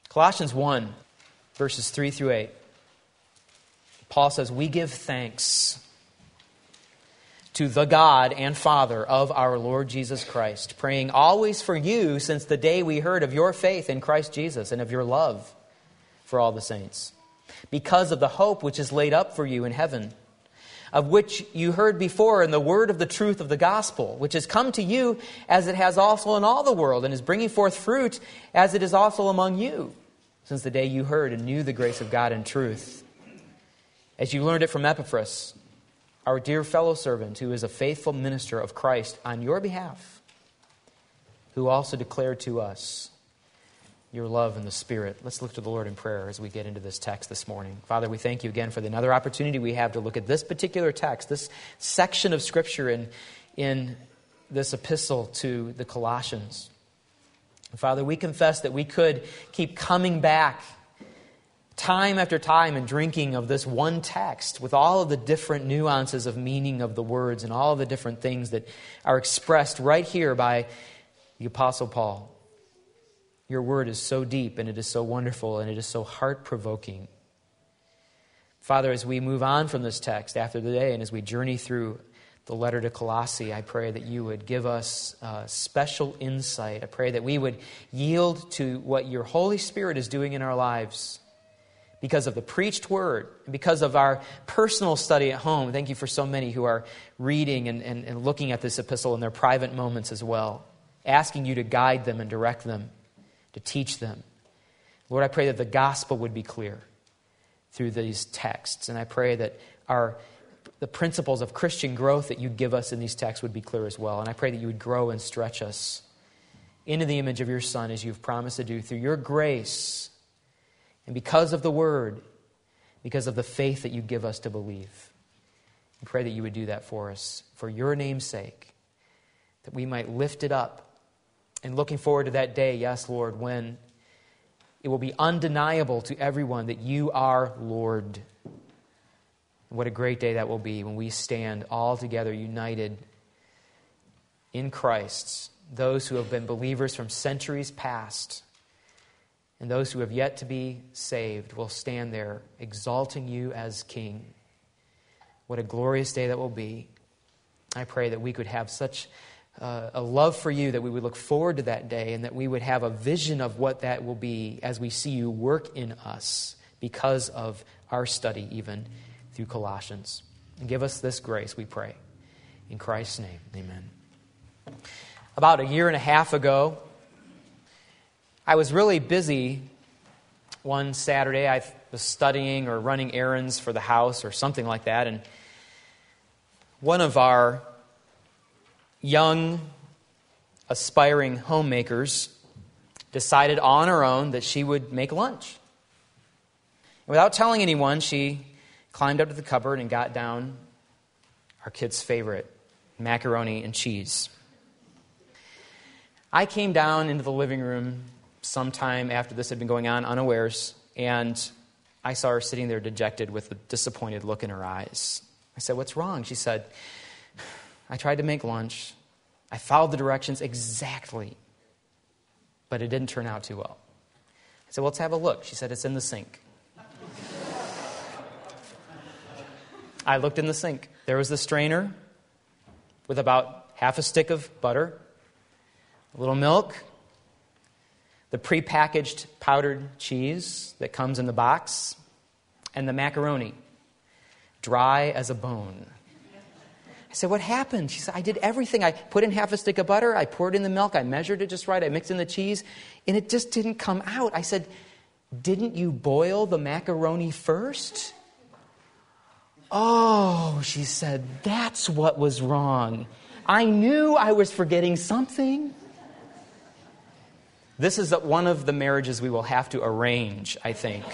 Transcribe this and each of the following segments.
Colossians 1, verses 3 through 8. Paul says, "We give thanks to the God and Father of our Lord Jesus Christ, praying always for you since the day we heard of your faith in Christ Jesus and of your love for all the saints, because of the hope which is laid up for you in heaven, of which you heard before in the word of the truth of the gospel, which has come to you as it has also in all the world, and is bringing forth fruit as it is also among you, since the day you heard and knew the grace of God in truth, as you learned it from Epaphras, our dear fellow servant, who is a faithful minister of Christ on your behalf, who also declared to us your love in the Spirit." Let's look to the Lord in prayer as we get into this text this morning. Father, we thank you again for another opportunity we have to look at this particular text, this section of Scripture in this epistle to the Colossians. Father, we confess that we could keep coming back time after time and drinking of this one text with all of the different nuances of meaning of the words and all of the different things that are expressed right here by the Apostle Paul. Your word is so deep and it is so wonderful and it is so heart-provoking. Father, as we move on from this text after the day and as we journey through the letter to Colossae, I pray that you would give us special insight. I pray that we would yield to what your Holy Spirit is doing in our lives because of the preached word, and because of our personal study at home. Thank you for so many who are reading and looking at this epistle in their private moments as well, asking you to guide them and direct them, to teach them. Lord, I pray that the gospel would be clear through these texts, and I pray that the principles of Christian growth that you give us in these texts would be clear as well. And I pray that you would grow and stretch us into the image of your Son as you've promised to do through your grace. And because of the word, because of the faith that you give us to believe, I pray that you would do that for us, for your name's sake, that we might lift it up. And looking forward to that day, yes, Lord, when it will be undeniable to everyone that you are Lord. What a great day that will be when we stand all together united in Christ, those who have been believers from centuries past, and those who have yet to be saved will stand there exalting you as King. What a glorious day that will be. I pray that we could have such a love for you that we would look forward to that day and that we would have a vision of what that will be as we see you work in us because of our study even through Colossians. And give us this grace, we pray. In Christ's name, amen. About a year and a half ago, I was really busy one Saturday. I was studying or running errands for the house or something like that. And one of our young, aspiring homemakers decided on her own that she would make lunch. And without telling anyone, she climbed up to the cupboard and got down our kids' favorite, macaroni and cheese. I came down into the living room sometime after this had been going on, unawares, and I saw her sitting there dejected with a disappointed look in her eyes. I said, "What's wrong?" She said, "I tried to make lunch. I followed the directions exactly, but it didn't turn out too well." I said, "Well, let's have a look." She said, "It's in the sink." I looked in the sink. There was the strainer with about half a stick of butter, a little milk, the prepackaged powdered cheese that comes in the box, and the macaroni, dry as a bone. I said, "What happened?" She said, "I did everything. I put in half a stick of butter, I poured in the milk, I measured it just right, I mixed in the cheese, and it just didn't come out." I said, "Didn't you boil the macaroni first?" "Oh," she said, "that's what was wrong. I knew I was forgetting something." This is one of the marriages we will have to arrange, I think.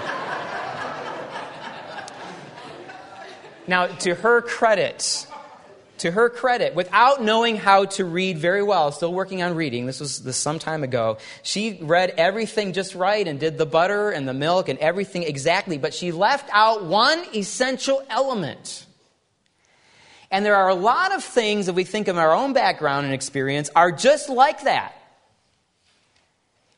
Now, to her credit, without knowing how to read very well, still working on reading, this was some time ago, she read everything just right and did the butter and the milk and everything exactly, but she left out one essential element. And there are a lot of things that we think of our own background and experience are just like that.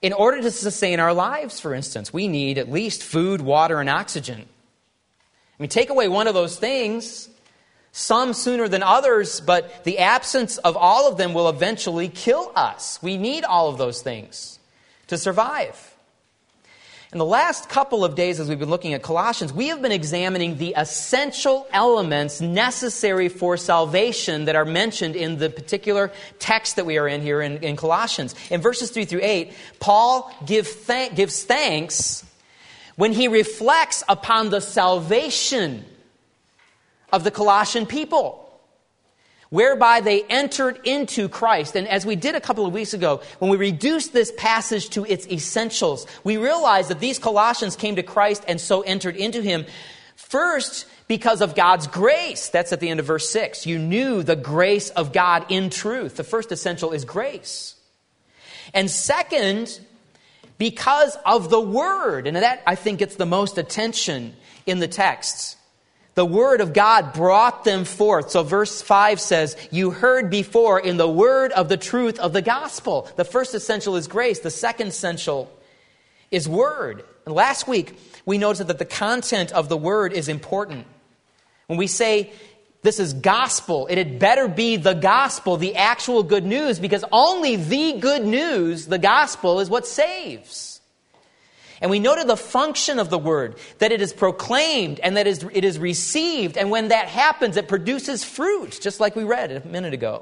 In order to sustain our lives, for instance, we need at least food, water, and oxygen. I mean, take away one of those things, some sooner than others, but the absence of all of them will eventually kill us. We need all of those things to survive. In the last couple of days, as we've been looking at Colossians, we have been examining the essential elements necessary for salvation that are mentioned in the particular text that we are in here in Colossians. In verses 3 through 8, Paul gives thanks when he reflects upon the salvation of the Colossian people, whereby they entered into Christ. And as we did a couple of weeks ago, when we reduced this passage to its essentials, we realized that these Colossians came to Christ and so entered into Him. First, because of God's grace. That's at the end of verse 6. You knew the grace of God in truth. The first essential is grace. And second, because of the Word. And that, I think, gets the most attention in the text. The Word of God brought them forth. So verse 5 says, you heard before in the word of the truth of the gospel. The first essential is grace. The second essential is Word. And last week, we noticed that the content of the Word is important. When we say this is gospel, it had better be the gospel, the actual good news, because only the good news, the gospel, is what saves. And we noted the function of the Word, that it is proclaimed and that it is received. And when that happens, it produces fruit, just like we read a minute ago.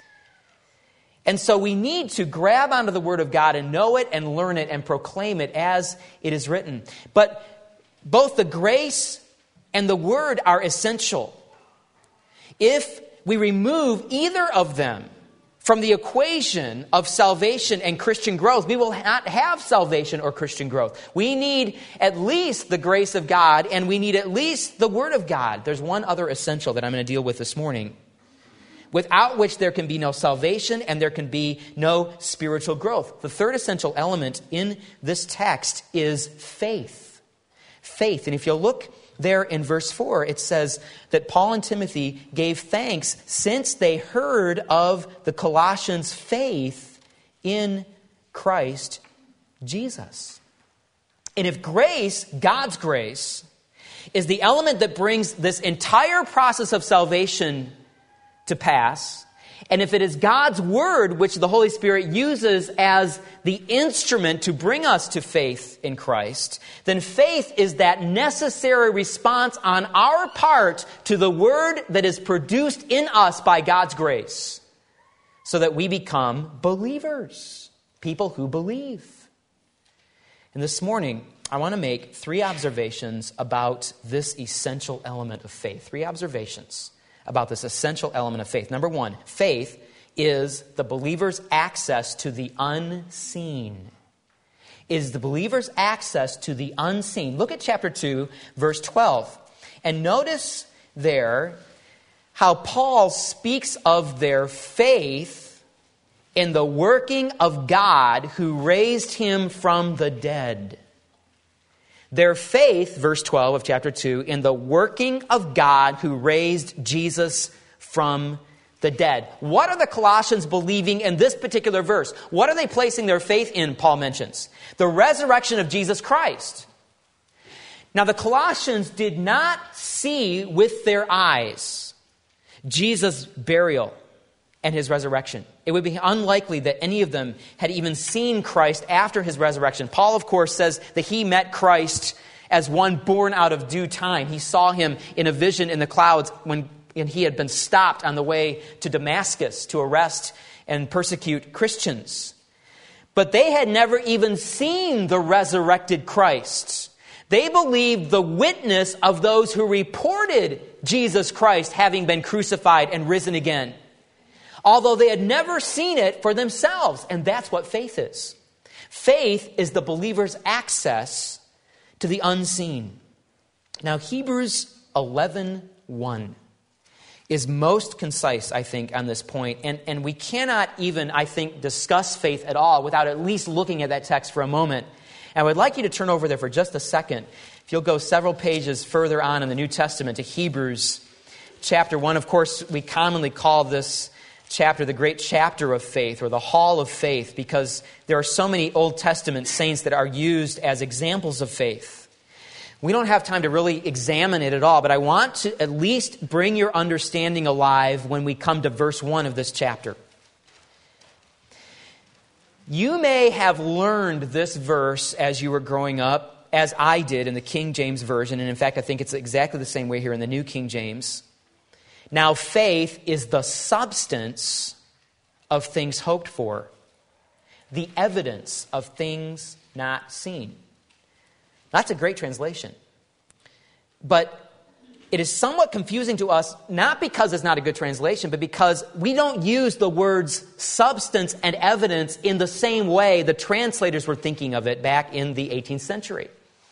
And so we need to grab onto the Word of God and know it and learn it and proclaim it as it is written. But both the grace and the Word are essential. If we remove either of them from the equation of salvation and Christian growth, we will not have salvation or Christian growth. We need at least the grace of God, and we need at least the Word of God. There's one other essential that I'm going to deal with this morning, without which there can be no salvation and there can be no spiritual growth. The third essential element in this text is faith. Faith. And if you'll look there in verse 4, it says that Paul and Timothy gave thanks since they heard of the Colossians' faith in Christ Jesus. And if grace, God's grace, is the element that brings this entire process of salvation to pass, and if it is God's Word which the Holy Spirit uses as the instrument to bring us to faith in Christ, then faith is that necessary response on our part to the Word that is produced in us by God's grace, so that we become believers, people who believe. And this morning, I want to make 3 observations about this essential element of faith. 3 observations about this essential element of faith. Number 1, faith is the believer's access to the unseen. Is the believer's access to the unseen. Look at chapter 2, verse 12. And notice there how Paul speaks of their faith in the working of God who raised him from the dead. Their faith, verse 12 of chapter 2, in the working of God who raised Jesus from the dead. What are the Colossians believing in this particular verse? What are they placing their faith in, Paul mentions? The resurrection of Jesus Christ. Now, the Colossians did not see with their eyes Jesus' burial and his resurrection. It would be unlikely that any of them had even seen Christ after his resurrection. Paul, of course, says that he met Christ as one born out of due time. He saw him in a vision in the clouds when he had been stopped on the way to Damascus to arrest and persecute Christians. But they had never even seen the resurrected Christ. They believed the witness of those who reported Jesus Christ having been crucified and risen again, although they had never seen it for themselves. And that's what faith is. Faith is the believer's access to the unseen. Now, Hebrews 11:1 is most concise, I think, on this point. And we cannot even, I think, discuss faith at all without at least looking at that text for a moment. And I would like you to turn over there for just a second. If you'll go several pages further on in the New Testament to Hebrews chapter 1. Of course, we commonly call this chapter, the great chapter of faith, or the hall of faith, because there are so many Old Testament saints that are used as examples of faith. We don't have time to really examine it at all, but I want to at least bring your understanding alive when we come to verse 1 of this chapter. You may have learned this verse as you were growing up, as I did in the King James Version, and in fact I think it's exactly the same way here in the New King James. Now faith is the substance of things hoped for, the evidence of things not seen. That's a great translation. But it is somewhat confusing to us, not because it's not a good translation, but because we don't use the words substance and evidence in the same way the translators were thinking of it back in the 18th century.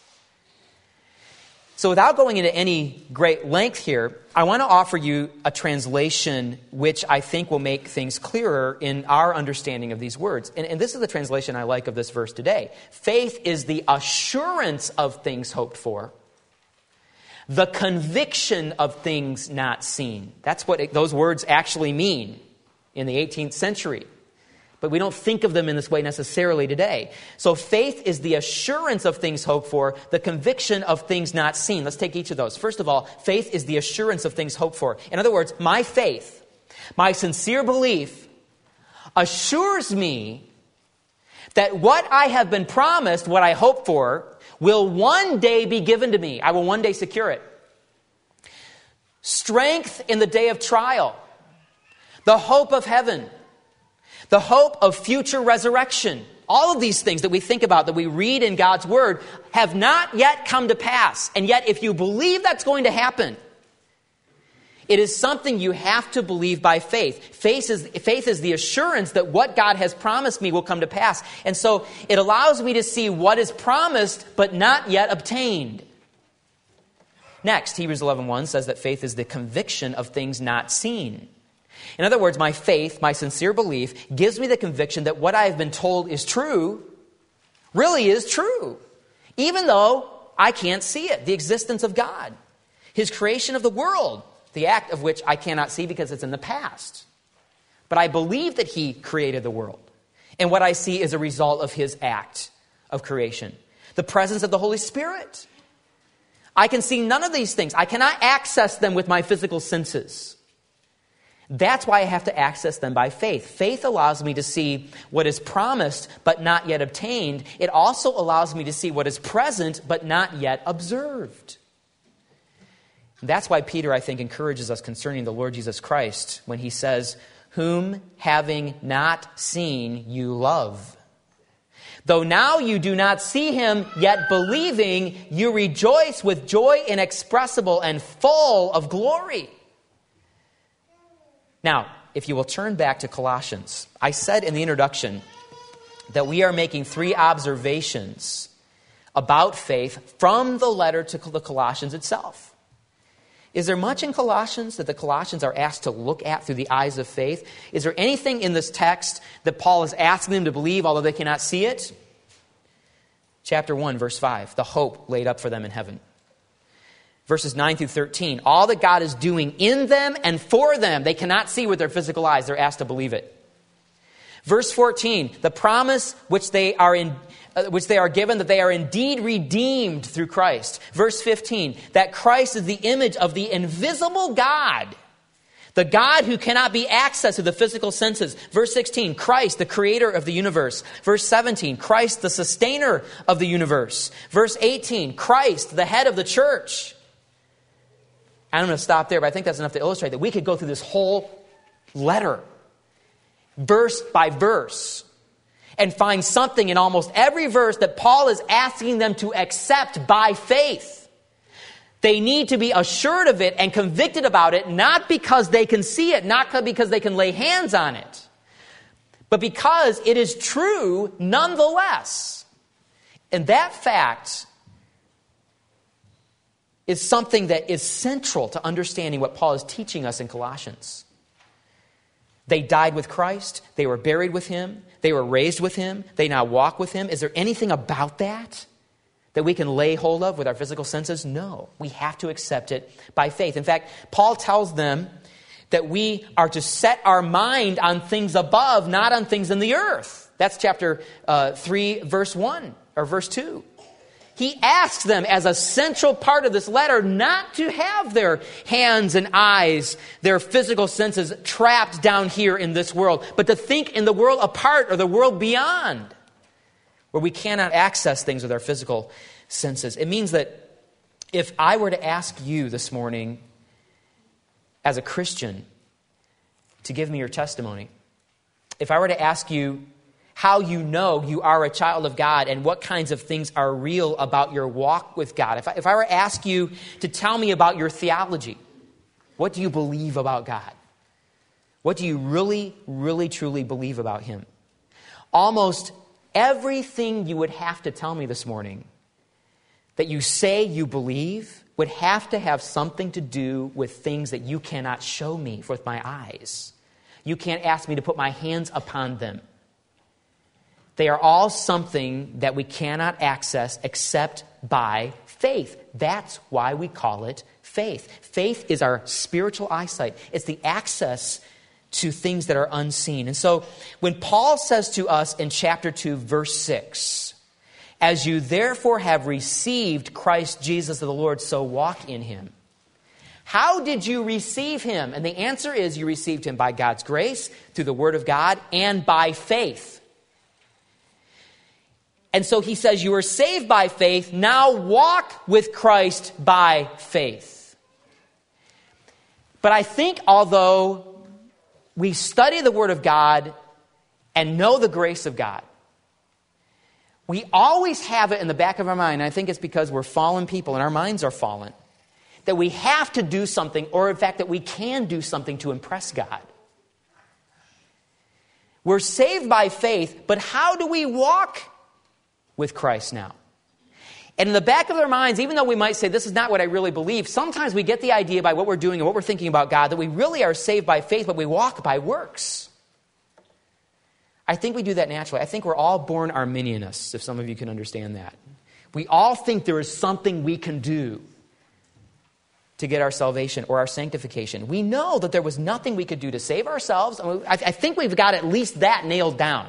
So without going into any great length here, I want to offer you a translation which I think will make things clearer in our understanding of these words. And this is the translation I like of this verse today. Faith is the assurance of things hoped for, the conviction of things not seen. That's what those words actually mean in the 18th century. But we don't think of them in this way necessarily today. So faith is the assurance of things hoped for, the conviction of things not seen. Let's take each of those. First of all, faith is the assurance of things hoped for. In other words, my faith, my sincere belief, assures me that what I have been promised, what I hope for, will one day be given to me. I will one day secure it. Strength in the day of trial, the hope of heaven, the hope of future resurrection. All of these things that we think about, that we read in God's Word, have not yet come to pass. And yet, if you believe that's going to happen, it is something you have to believe by faith. Faith is the assurance that what God has promised me will come to pass. And so it allows me to see what is promised but not yet obtained. Next, Hebrews 11:1 says that faith is the conviction of things not seen. In other words, my faith, my sincere belief, gives me the conviction that what I have been told is true, really is true, even though I can't see it, the existence of God, His creation of the world, the act of which I cannot see because it's in the past. But I believe that He created the world, and what I see is a result of His act of creation, the presence of the Holy Spirit. I can see none of these things. I cannot access them with my physical senses. That's why I have to access them by faith. Faith allows me to see what is promised but not yet obtained. It also allows me to see what is present but not yet observed. That's why Peter, I think, encourages us concerning the Lord Jesus Christ when he says, "Whom having not seen you love. Though now you do not see Him, yet believing, you rejoice with joy inexpressible and full of glory." Now, if you will turn back to Colossians, I said in the introduction that we are making 3 observations about faith from the letter to the Colossians itself. Is there much in Colossians that the Colossians are asked to look at through the eyes of faith? Is there anything in this text that Paul is asking them to believe, although they cannot see it? Chapter 1, verse 5, the hope laid up for them in heaven. Verses 9 through 13, all that God is doing in them and for them, they cannot see with their physical eyes. They're asked to believe it. Verse 14, the promise which they are given that they are indeed redeemed through Christ. Verse 15, that Christ is the image of the invisible God, the God who cannot be accessed with the physical senses. Verse 16, Christ, the creator of the universe. Verse 17, Christ, the sustainer of the universe. Verse 18, Christ, the head of the church. I'm going to stop there, but I think that's enough to illustrate that we could go through this whole letter, verse by verse, and find something in almost every verse that Paul is asking them to accept by faith. They need to be assured of it and convicted about it, not because they can see it, not because they can lay hands on it, but because it is true nonetheless. And that fact is something that is central to understanding what Paul is teaching us in Colossians. They died with Christ. They were buried with Him. They were raised with Him. They now walk with Him. Is there anything about that we can lay hold of with our physical senses? No. We have to accept it by faith. In fact, Paul tells them that we are to set our mind on things above, not on things in the earth. That's chapter 3, verse 1, or verse 2. He asks them as a central part of this letter not to have their hands and eyes, their physical senses trapped down here in this world, but to think in the world apart or the world beyond, where we cannot access things with our physical senses. It means that if I were to ask you this morning, as a Christian, to give me your testimony, if I were to ask you how you know you are a child of God and what kinds of things are real about your walk with God, if I were to ask you to tell me about your theology, what do you believe about God? What do you really, really, truly believe about Him? Almost everything you would have to tell me this morning that you say you believe would have to have something to do with things that you cannot show me with my eyes. You can't ask me to put my hands upon them. They are all something that we cannot access except by faith. That's why we call it faith. Faith is our spiritual eyesight. It's the access to things that are unseen. And so when Paul says to us in chapter 2, verse 6, as you therefore have received Christ Jesus the Lord, so walk in Him. How did you receive Him? And the answer is you received Him by God's grace, through the Word of God, and by faith. And so he says, you are saved by faith, now walk with Christ by faith. But I think although we study the Word of God and know the grace of God, we always have it in the back of our mind, and I think it's because we're fallen people and our minds are fallen, that we have to do something, or in fact that we can do something to impress God. We're saved by faith, but how do we walk with Christ now? And in the back of our minds, even though we might say, this is not what I really believe, sometimes we get the idea by what we're doing and what we're thinking about God that we really are saved by faith, but we walk by works. I think we do that naturally. I think we're all born Arminianists, if some of you can understand that. We all think there is something we can do to get our salvation or our sanctification. We know that there was nothing we could do to save ourselves. I think we've got at least that nailed down.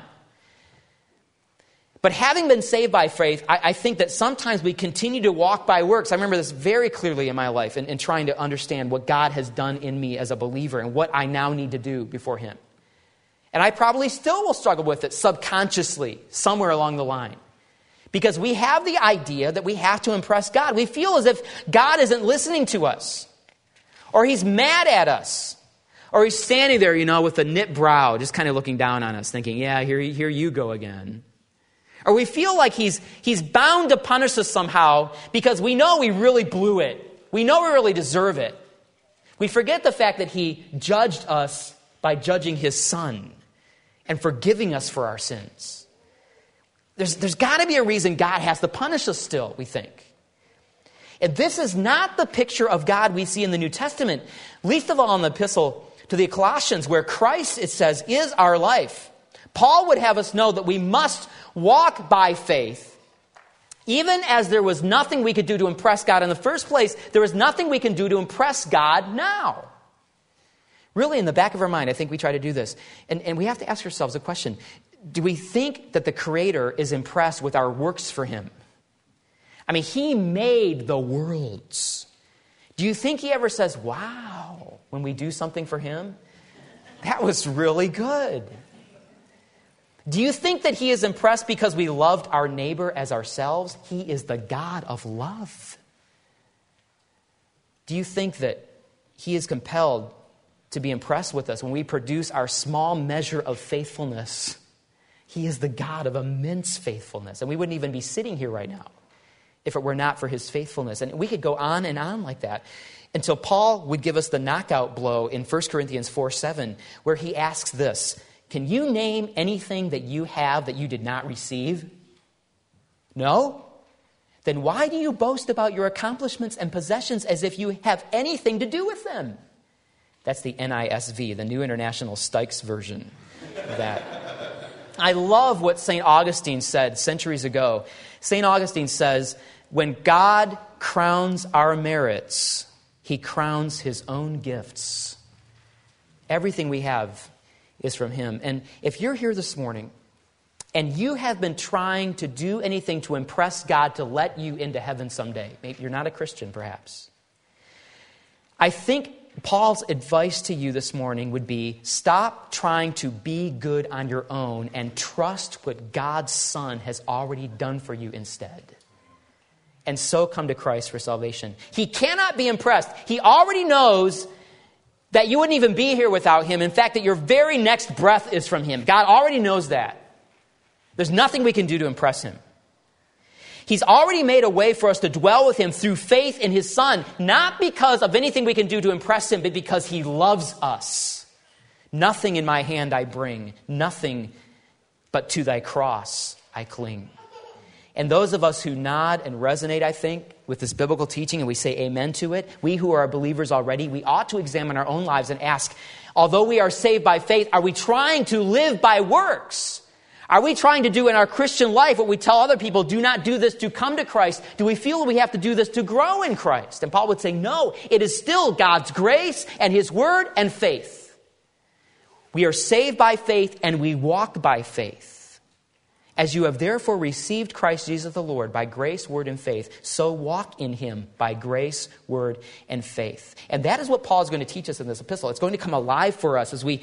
But having been saved by faith, I think that sometimes we continue to walk by works. I remember this very clearly in my life in trying to understand what God has done in me as a believer and what I now need to do before Him. And I probably still will struggle with it subconsciously somewhere along the line. Because we have the idea that we have to impress God. We feel as if God isn't listening to us. Or He's mad at us. Or He's standing there, with a knit brow, just kind of looking down on us, thinking, yeah, here you go again. Or we feel like he's bound to punish us somehow because we know we really blew it. We know we really deserve it. We forget the fact that He judged us by judging His Son and forgiving us for our sins. There's got to be a reason God has to punish us still, we think. And this is not the picture of God we see in the New Testament, least of all in the epistle to the Colossians, where Christ, it says, is our life. Paul would have us know that we must walk by faith. Even as there was nothing we could do to impress God in the first place, there is nothing we can do to impress God now. Really, in the back of our mind, I think we try to do this. And we have to ask ourselves a question. Do we think that the Creator is impressed with our works for Him? I mean, He made the worlds. Do you think He ever says, wow, when we do something for Him? That was really good. Do you think that He is impressed because we loved our neighbor as ourselves? He is the God of love. Do you think that He is compelled to be impressed with us when we produce our small measure of faithfulness? He is the God of immense faithfulness. And we wouldn't even be sitting here right now if it were not for His faithfulness. And we could go on and on like that until Paul would give us the knockout blow in 1 Corinthians 4:7, where he asks this: can you name anything that you have that you did not receive? No? Then why do you boast about your accomplishments and possessions as if you have anything to do with them? That's the NISV, the New International Stykes version of that. I love what St. Augustine said centuries ago. St. Augustine says, when God crowns our merits, He crowns His own gifts. Everything we have is from him. And if you're here this morning and you have been trying to do anything to impress God to let you into heaven someday, maybe you're not a Christian perhaps, I think Paul's advice to you this morning would be, stop trying to be good on your own and trust what God's Son has already done for you instead. And so come to Christ for salvation. He cannot be impressed. He already knows that you wouldn't even be here without him. In fact, that your very next breath is from him. God already knows that. There's nothing we can do to impress him. He's already made a way for us to dwell with him through faith in his Son, not because of anything we can do to impress him, but because he loves us. Nothing in my hand I bring, nothing but to thy cross I cling. And those of us who nod and resonate, I think, with this biblical teaching and we say amen to it, we who are believers already, we ought to examine our own lives and ask, although we are saved by faith, are we trying to live by works? Are we trying to do in our Christian life what we tell other people, do not do this to come to Christ? Do we feel we have to do this to grow in Christ? And Paul would say, no, it is still God's grace and his word and faith. We are saved by faith and we walk by faith. As you have therefore received Christ Jesus the Lord by grace, word, and faith, so walk in him by grace, word, and faith. And that is what Paul is going to teach us in this epistle. It's going to come alive for us as we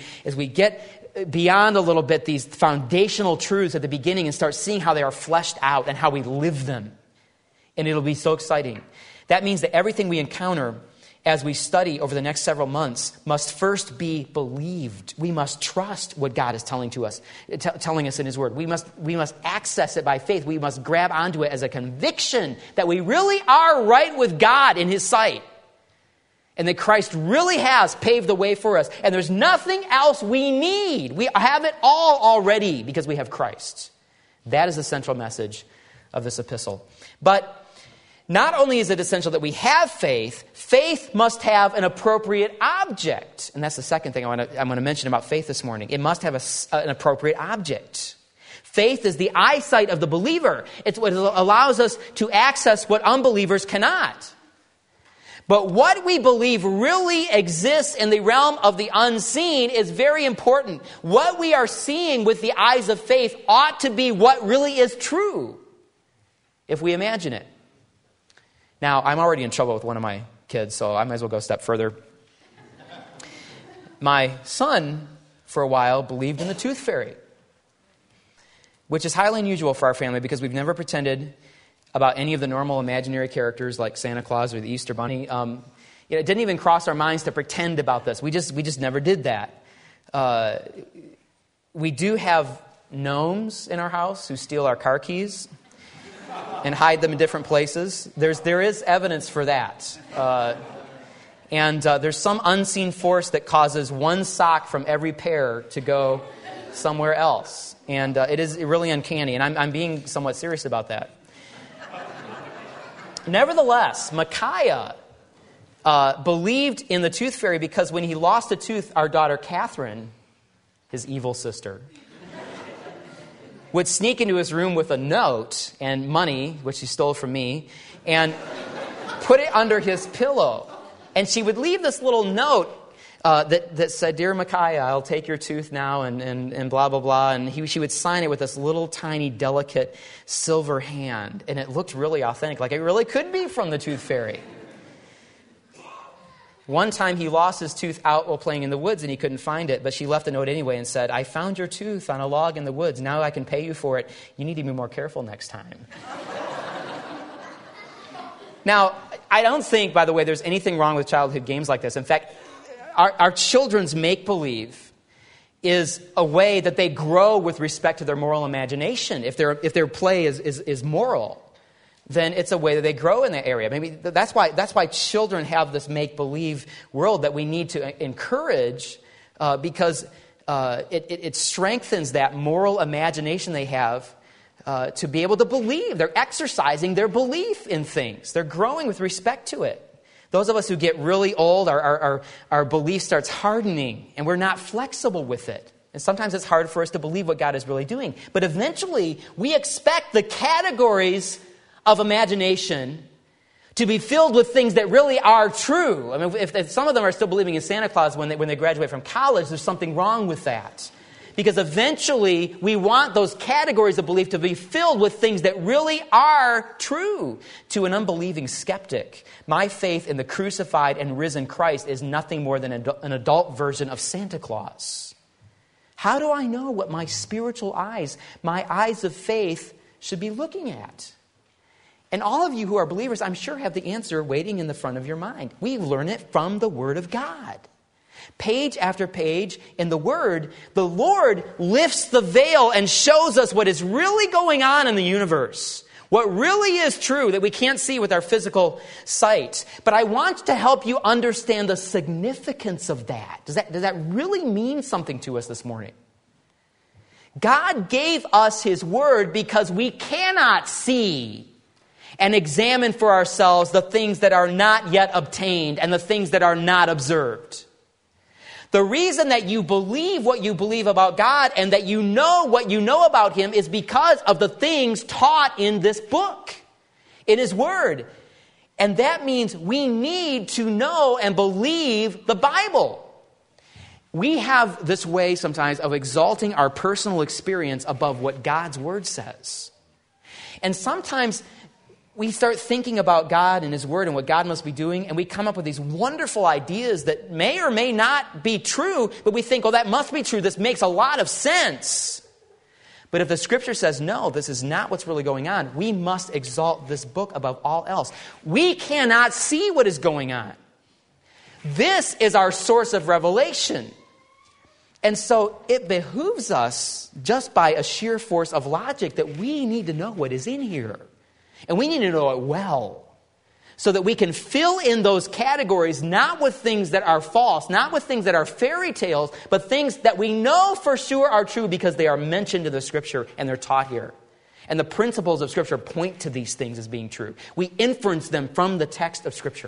get beyond a little bit these foundational truths at the beginning and start seeing how they are fleshed out and how we live them. And it'll be so exciting. That means that everything we encounter as we study over the next several months must first be believed. We must trust what God is telling us in his word. We must access it by faith. We must grab onto it as a conviction that we really are right with God in his sight. And that Christ really has paved the way for us. And there's nothing else we need. We have it all already because we have Christ. That is the central message of this epistle. But not only is it essential that we have faith, faith must have an appropriate object. And that's the second thing I'm going to mention about faith this morning. It must have an appropriate object. Faith is the eyesight of the believer. It's what allows us to access what unbelievers cannot. But what we believe really exists in the realm of the unseen is very important. What we are seeing with the eyes of faith ought to be what really is true, if we imagine it. Now, I'm already in trouble with one of my kids, so I might as well go a step further. My son, for a while, believed in the tooth fairy, which is highly unusual for our family because we've never pretended about any of the normal imaginary characters like Santa Claus or the Easter Bunny. It didn't even cross our minds to pretend about this. We just never did that. We do have gnomes in our house who steal our car keys and hide them in different places. There is evidence for that. And there's some unseen force that causes one sock from every pair to go somewhere else. And it is really uncanny. And I'm being somewhat serious about that. Nevertheless, Micaiah believed in the tooth fairy because when he lost a tooth, our daughter Catherine, his evil sister, would sneak into his room with a note and money, which he stole from me, and put it under his pillow. And she would leave this little note that said, "Dear Micaiah, I'll take your tooth now," and blah, blah, blah. And she would sign it with this little tiny, delicate silver hand. And it looked really authentic, like it really could be from the tooth fairy. One time he lost his tooth out while playing in the woods and he couldn't find it, but she left a note anyway and said, "I found your tooth on a log in the woods. Now I can pay you for it. You need to be more careful next time." Now, I don't think, by the way, there's anything wrong with childhood games like this. In fact, our children's make-believe is a way that they grow with respect to their moral imagination. If their play is moral, then it's a way that they grow in that area. Maybe that's why children have this make-believe world that we need to encourage because it strengthens that moral imagination they have to be able to believe. They're exercising their belief in things. They're growing with respect to it. Those of us who get really old, our belief starts hardening, and we're not flexible with it. And sometimes it's hard for us to believe what God is really doing. But eventually, we expect the categories of imagination To be filled with things that really are true. I mean, if some of them are still believing in Santa Claus when they graduate from college, there's something wrong with that. Because eventually we want those categories of belief to be filled with things that really are true. To an unbelieving skeptic, my faith in the crucified and risen Christ is nothing more than an adult version of Santa Claus. How do I know what my spiritual eyes, my eyes of faith, should be looking at? And all of you who are believers, I'm sure, have the answer waiting in the front of your mind. We learn it from the Word of God. Page after page in the Word, the Lord lifts the veil and shows us what is really going on in the universe. What really is true that we can't see with our physical sight. But I want to help you understand the significance of that. Does that really mean something to us this morning? God gave us His Word because we cannot see and examine for ourselves the things that are not yet obtained and the things that are not observed. The reason that you believe what you believe about God and that you know what you know about Him is because of the things taught in this book, in His Word. And that means we need to know and believe the Bible. We have this way sometimes of exalting our personal experience above what God's Word says. And sometimes we start thinking about God and His Word and what God must be doing, and we come up with these wonderful ideas that may or may not be true, but we think, oh, that must be true. This makes a lot of sense. But if the Scripture says, no, this is not what's really going on, we must exalt this book above all else. We cannot see what is going on. This is our source of revelation. And so it behooves us, just by a sheer force of logic, that we need to know what is in here. And we need to know it well, so that we can fill in those categories, not with things that are false, not with things that are fairy tales, but things that we know for sure are true because they are mentioned in the Scripture and they're taught here. And the principles of Scripture point to these things as being true. We inference them from the text of Scripture.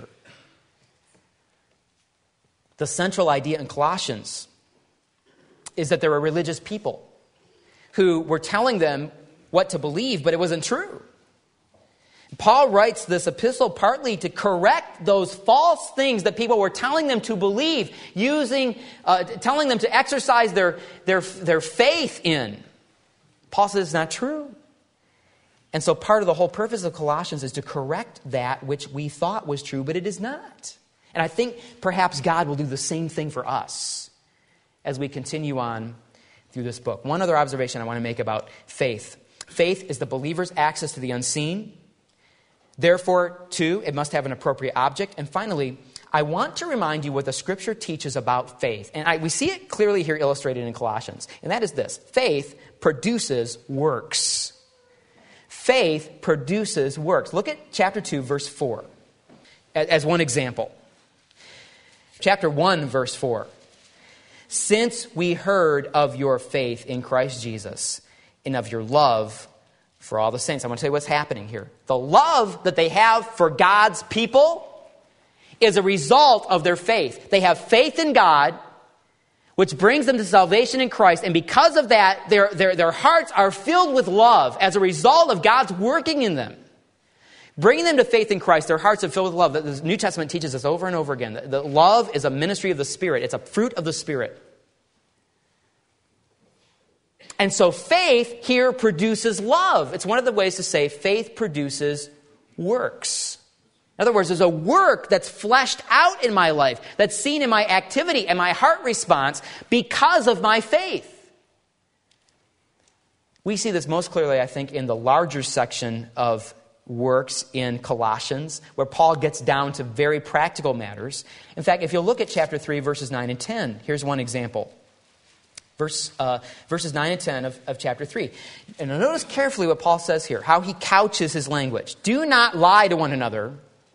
The central idea in Colossians is that there were religious people who were telling them what to believe, but it wasn't true. Paul writes this epistle partly to correct those false things that people were telling them to believe, telling them to exercise their faith in. Paul says it's not true. And so part of the whole purpose of Colossians is to correct that which we thought was true, but it is not. And I think perhaps God will do the same thing for us as we continue on through this book. One other observation I want to make about faith. Faith is the believer's access to the unseen. Therefore, too, it must have an appropriate object. And finally, I want to remind you what the Scripture teaches about faith. And we see it clearly here illustrated in Colossians. And that is this. Faith produces works. Faith produces works. Look at chapter 2, verse 4, as one example. Chapter 1, verse 4. Since we heard of your faith in Christ Jesus and of your love for all the saints. I want to tell you what's happening here. The love that they have for God's people is a result of their faith. They have faith in God, which brings them to salvation in Christ. And because of that, their hearts are filled with love as a result of God's working in them. Bringing them to faith in Christ, their hearts are filled with love. The New Testament teaches us over and over again that love is a ministry of the Spirit. It's a fruit of the Spirit. And so faith here produces love. It's one of the ways to say faith produces works. In other words, there's a work that's fleshed out in my life, that's seen in my activity and my heart response because of my faith. We see this most clearly, I think, in the larger section of works in Colossians, where Paul gets down to very practical matters. In fact, if you'll look at chapter 3, verses 9 and 10, here's one example. Verses 9 and 10 of chapter 3. And notice carefully what Paul says here, how he couches his language. Do not lie to one another,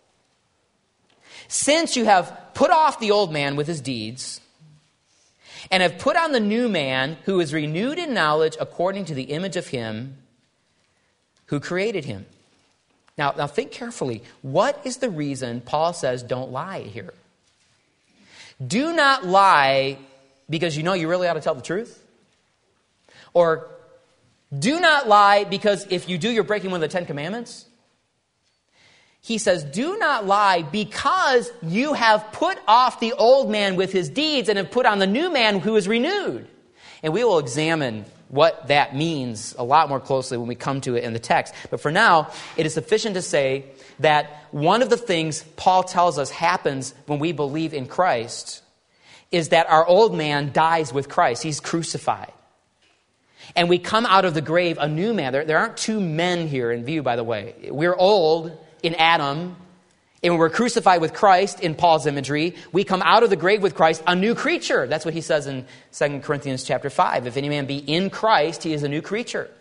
since you have put off the old man with his deeds, and have put on the new man who is renewed in knowledge according to the image of him who created him. Now think carefully. What is the reason Paul says don't lie here? Do not lie because you know you really ought to tell the truth? Or do not lie because if you do, you're breaking one of the 10 Commandments? he says, do not lie, because you have put off the old man with his deeds and have put on the new man who is renewed. And we will examine what that means a lot more closely when we come to it in the text. But for now, it is sufficient to say that one of the things Paul tells us happens when we believe in Christ is that our old man dies with Christ. He's crucified. And we come out of the grave a new man. There aren't two men here in view, by the way. We're old in Adam, and when we're crucified with Christ in Paul's imagery, we come out of the grave with Christ a new creature. That's what he says in 2 Corinthians chapter 5. If any man be in Christ, he is a new creature.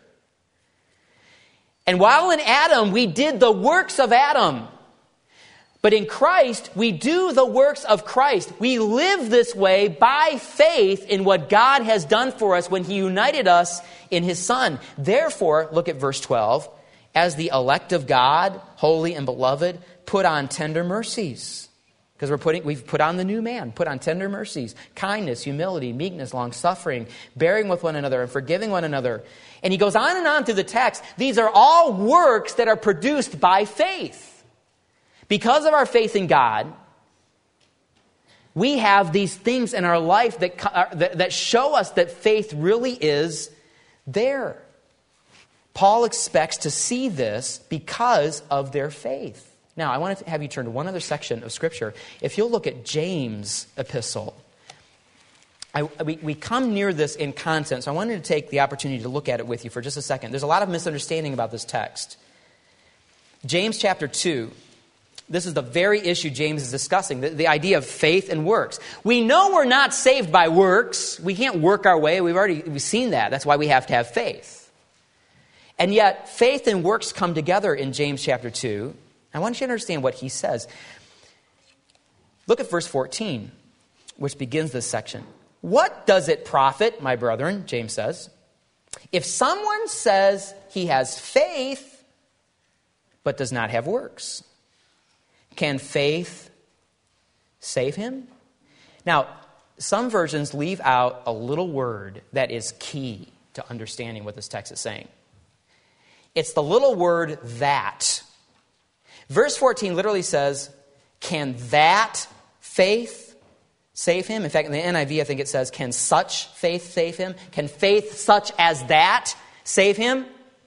And while in Adam, we did the works of Adam. But in Christ, we do the works of Christ. We live this way by faith in what God has done for us when he united us in his Son. Therefore, look at verse 12. As the elect of God, holy and beloved, put on tender mercies. Because we've put on the new man, put on tender mercies, kindness, humility, meekness, long-suffering, bearing with one another and forgiving one another. And he goes on and on through the text. These are all works that are produced by faith. Because of our faith in God, we have these things in our life that show us that faith really is there. Paul expects to see this because of their faith. Now, I want to have you turn to one other section of Scripture. If you'll look at James' epistle, we come near this in content, so I wanted to take the opportunity to look at it with you for just a second. There's a lot of misunderstanding about this text. James chapter 2, this is the very issue James is discussing, the idea of faith and works. We know we're not saved by works. We can't work our way. We've seen that. That's why we have to have faith. And yet, faith and works come together in James chapter 2. I want you to understand what he says. Look at verse 14, which begins this section. What does it profit, my brethren, James says, if someone says he has faith but does not have works? Can faith save him? Now, some versions leave out a little word that is key to understanding what this text is saying. It's the little word that. Verse 14 literally says, can that faith save him? In fact, in the NIV, I think it says, can such faith save him? Can faith such as that save him?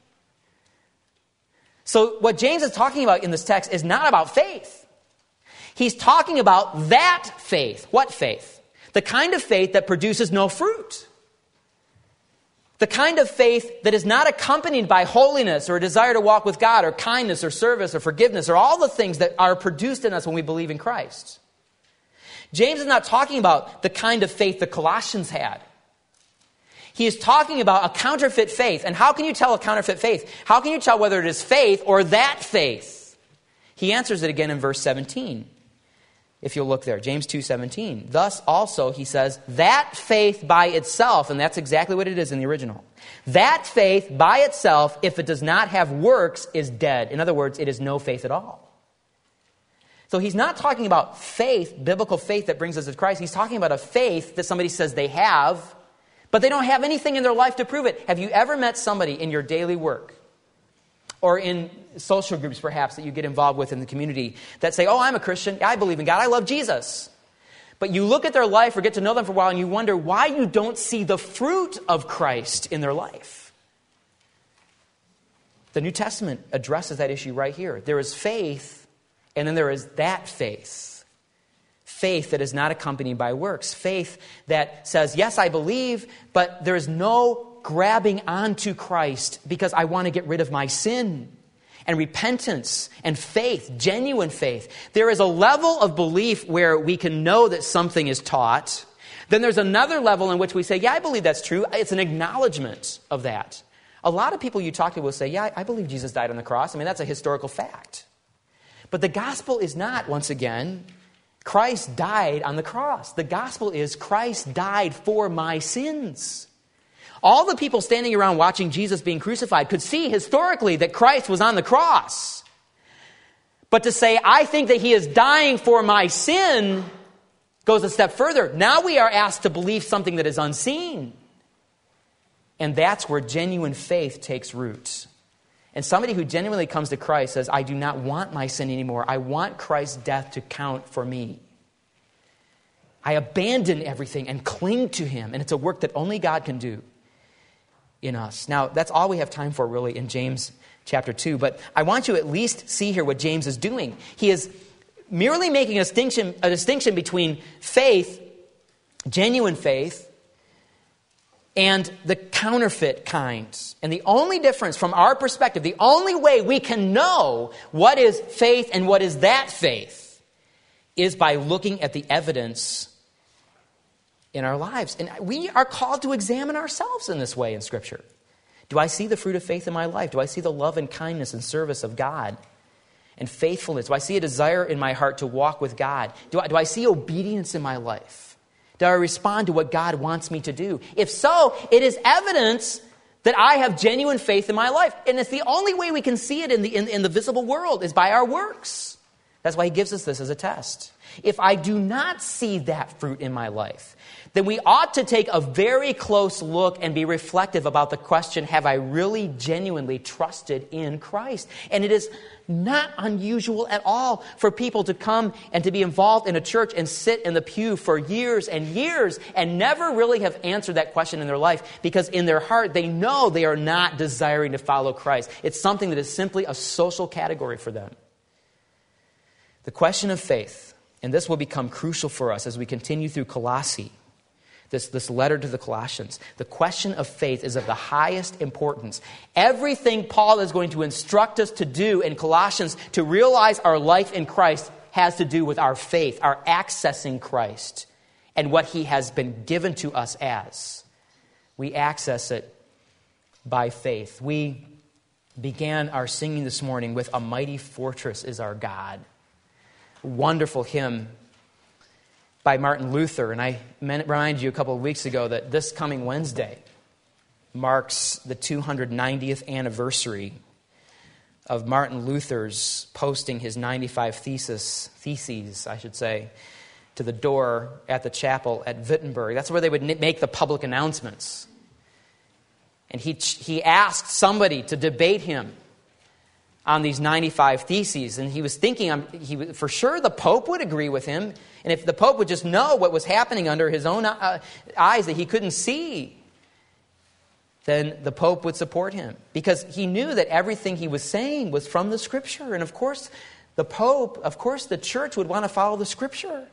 So what James is talking about in this text is not about faith. He's talking about that faith. What faith? The kind of faith that produces no fruit. The kind of faith that is not accompanied by holiness or a desire to walk with God or kindness or service or forgiveness or all the things that are produced in us when we believe in Christ. James is not talking about the kind of faith the Colossians had. He is talking about a counterfeit faith. And how can you tell a counterfeit faith? How can you tell whether it is faith or that faith? He answers it again in verse 17. If you'll look there, James 2:17. Thus also, he says, that faith by itself, and that's exactly what it is in the original. That faith by itself, if it does not have works, is dead. In other words, it is no faith at all. So he's not talking about faith, biblical faith that brings us to Christ. He's talking about a faith that somebody says they have, but they don't have anything in their life to prove it. Have you ever met somebody in your daily work or in social groups perhaps that you get involved with in the community that say, oh, I'm a Christian, I believe in God, I love Jesus. But you look at their life or get to know them for a while and you wonder why you don't see the fruit of Christ in their life. The New Testament addresses that issue right here. There is faith, and then there is that faith. Faith that is not accompanied by works. Faith that says, yes, I believe, but there is no grabbing onto Christ because I want to get rid of my sin. And repentance and faith, genuine faith. There is a level of belief where we can know that something is taught. Then there's another level in which we say, yeah, I believe that's true. It's an acknowledgement of that. A lot of people you talk to will say, yeah, I believe Jesus died on the cross. I mean, that's a historical fact. But the gospel is not, once again, Christ died on the cross. The gospel is Christ died for my sins. All the people standing around watching Jesus being crucified could see historically that Christ was on the cross. But to say, I think that he is dying for my sin, goes a step further. Now we are asked to believe something that is unseen. And that's where genuine faith takes root. And somebody who genuinely comes to Christ says, I do not want my sin anymore. I want Christ's death to count for me. I abandon everything and cling to him. And it's a work that only God can do in us. Now, that's all we have time for, really, in James chapter 2. But I want you to at least see here what James is doing. He is merely making a distinction between faith, genuine faith, and the counterfeit kinds. And the only difference from our perspective, the only way we can know what is faith and what is that faith, is by looking at the evidence in our lives. And we are called to examine ourselves in this way in Scripture. Do I see the fruit of faith in my life? Do I see the love and kindness and service of God and faithfulness? Do I see a desire in my heart to walk with God? Do I see obedience in my life? Do I respond to what God wants me to do? If so, it is evidence that I have genuine faith in my life. And it's the only way we can see it in the visible world is by our works. That's why he gives us this as a test. If I do not see that fruit in my life, then we ought to take a very close look and be reflective about the question, have I really genuinely trusted in Christ? And it is not unusual at all for people to come and to be involved in a church and sit in the pew for years and years and never really have answered that question in their life, because in their heart they know they are not desiring to follow Christ. It's something that is simply a social category for them. The question of faith, and this will become crucial for us as we continue through Colossae, this letter to the Colossians. The question of faith is of the highest importance. Everything Paul is going to instruct us to do in Colossians to realize our life in Christ has to do with our faith, our accessing Christ, and what he has been given to us as. We access it by faith. We began our singing this morning with "A Mighty Fortress is Our God." Wonderful hymn by Martin Luther. And I reminded you a couple of weeks ago that this coming Wednesday marks the 290th anniversary of Martin Luther's posting his 95 theses, to the door at the chapel at Wittenberg. That's where they would make the public announcements. And he asked somebody to debate him on these 95 theses. And he was thinking, for sure the Pope would agree with him. And if the Pope would just know what was happening under his own eyes that he couldn't see, then the Pope would support him. Because he knew that everything he was saying was from the Scripture. And of course, the church would want to follow the Scripture.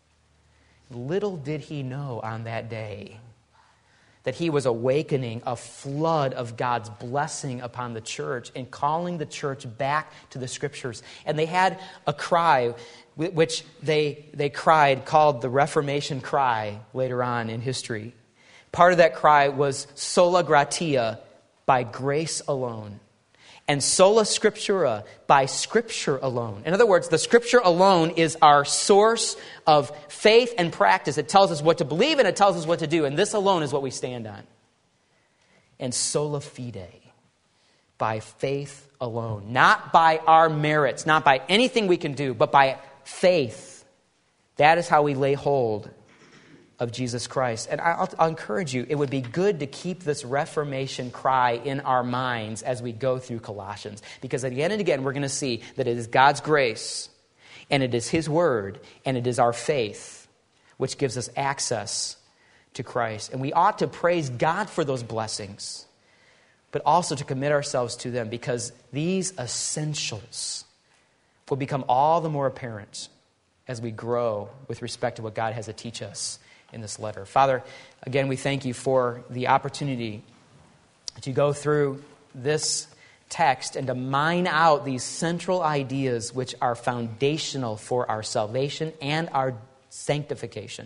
Little did he know on that day that he was awakening a flood of God's blessing upon the church and calling the church back to the Scriptures. And they had a cry, which they cried, called the Reformation cry later on in history. Part of that cry was sola gratia, by grace alone. And sola scriptura, by Scripture alone. In other words, the Scripture alone is our source of faith and practice. It tells us what to believe and it tells us what to do. And this alone is what we stand on. And sola fide, by faith alone. Not by our merits, not by anything we can do, but by faith. That is how we lay hold of Jesus Christ. And I'll encourage you, it would be good to keep this Reformation cry in our minds as we go through Colossians. Because again and again, we're going to see that it is God's grace, and it is His Word, and it is our faith, which gives us access to Christ. And we ought to praise God for those blessings, but also to commit ourselves to them, because these essentials will become all the more apparent as we grow with respect to what God has to teach us in this letter. Father, again, we thank you for the opportunity to go through this text and to mine out these central ideas which are foundational for our salvation and our sanctification.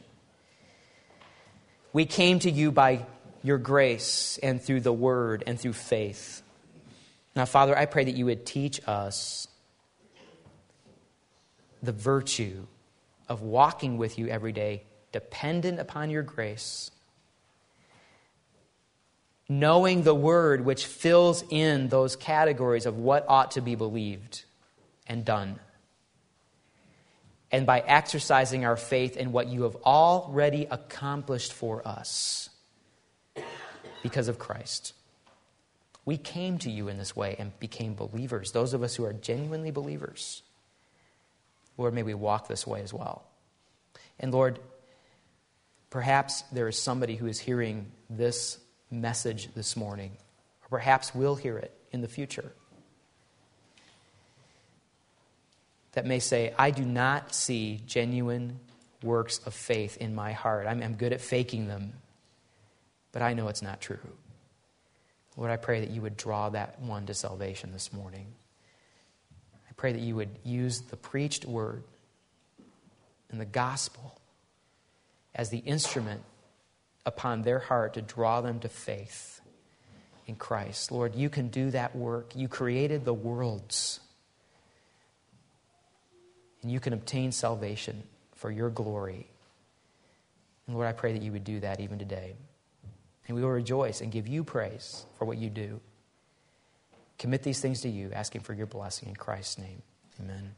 We came to you by your grace and through the Word and through faith. Now, Father, I pray that you would teach us the virtue of walking with you every day, dependent upon your grace, knowing the Word which fills in those categories of what ought to be believed and done, and by exercising our faith in what you have already accomplished for us because of Christ. We came to you in this way and became believers. Those of us who are genuinely believers, Lord, may we walk this way as well. And Lord, perhaps there is somebody who is hearing this message this morning, or perhaps will hear it in the future, that may say, I do not see genuine works of faith in my heart. I'm good at faking them, but I know it's not true. Lord, I pray that you would draw that one to salvation this morning. I pray that you would use the preached word and the gospel as the instrument upon their heart to draw them to faith in Christ. Lord, you can do that work. You created the worlds, and you can obtain salvation for your glory. And Lord, I pray that you would do that even today. And we will rejoice and give you praise for what you do. Commit these things to you, asking for your blessing in Christ's name. Amen.